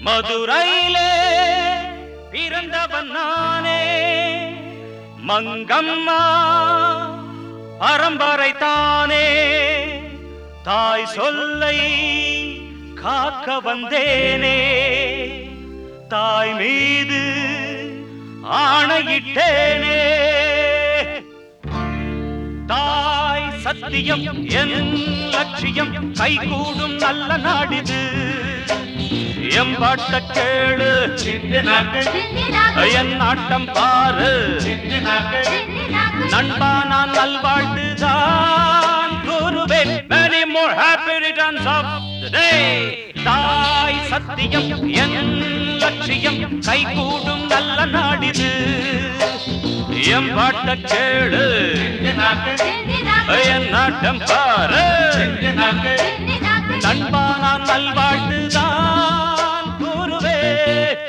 மதுரையிலே பிறந்தவன் நானே, மங்கம்மா பரம்பரை தானே, தாய் சொல்லை காக்க வந்தேனே, தாய் மீது ஆணையிட்டேனே. தாய் சத்தியம் என் லட்சியம், கைகூடும் நல்ல நாடிது. எம்பாட்ட கேளு என் நாட்டம் பாரு, நண்பா நான் நல்வாழ்த்துதான் கூறுவேன். Many more happy returns of the day. தாய் சத்தியம் என் லட்சியம், கைகூடும் நல்ல நாடிது. எம்பாட்ட கேளு என் நாட்டம் பாரு, நண்பா நான் நல்வாழ்த்துதான் கூறுவேன்.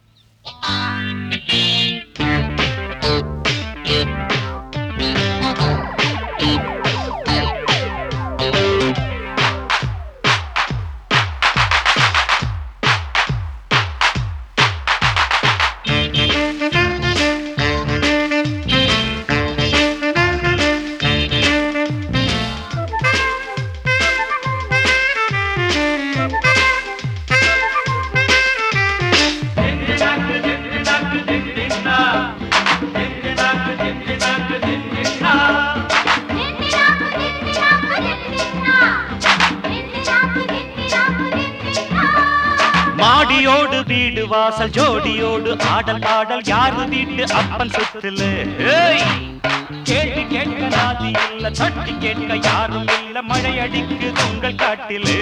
மாடியோடு வீடு வாசல் ஜோடியோடு ஆடல் பாடல் யாரு வீட்டு அப்பன் சொத்துல. கேட்டு கேட்க நாதி இல்ல, தட்டி கேட்க யாரும் இல்ல, மழை அடிக்குது உங்கள் காட்டிலே.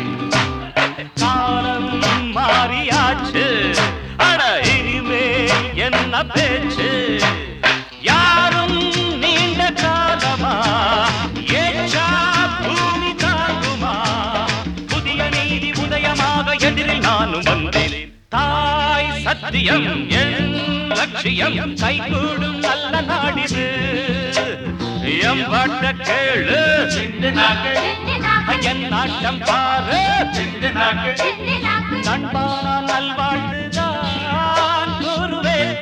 காலம் மாறியாச்சு, அட இனிமேல் என்ன பேச்சு. யாரும் நீண்ட காலமா ஏற்றா பூமி தாங்குமா, புதிய நீதி உதயமாக எதிரில் நானும் வந்தேன். தாய் சத்தியம் என் லட்சியம், கைகூடும் நல்ல நாடிது. எம்பாட்ட கேளு என் நாட்டம் பாரு, நண்பா நான் நல்வாழ்த்துதான் கூறுவேன்.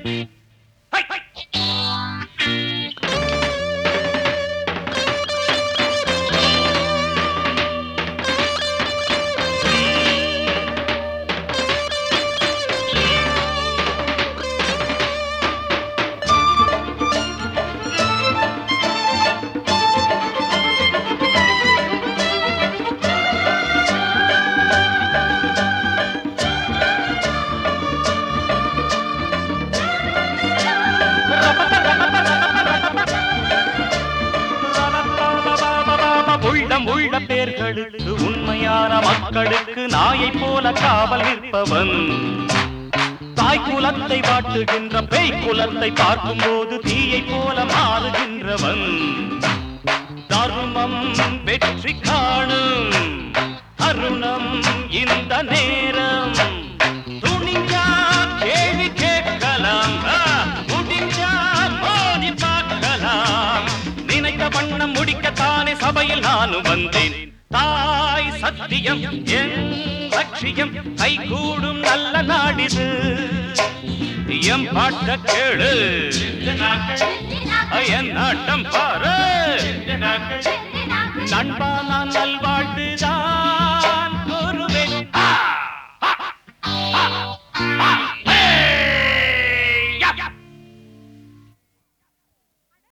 உள்ள பேர்களுக்கு உண்மையான மக்களுக்கு நாயை போல காவல் நிற்பவன். தாய் குலத்தை வாட்டுகின்ற பேய் குலத்தை பார்க்கும் போது தீயை போல மாறுகின்றவன். தர்மம் வெற்றி காணும் தருணம் இந்த நேரம். துணிஞ்சா கேள்வி கேட்கலாம், முடிஞ்சா மோதி பார்க்கலாம். நினைத்த வண்ணம் முடிக்கத்தானே சபையில் நானும் வந்தேன். தாய் சத்தியம் என் லட்சியம், கைகூடும் நல்ல நாடிது. எம்பாட்ட கேளு என் நாட்டம் பாரு, நண்பா நான் நல்வா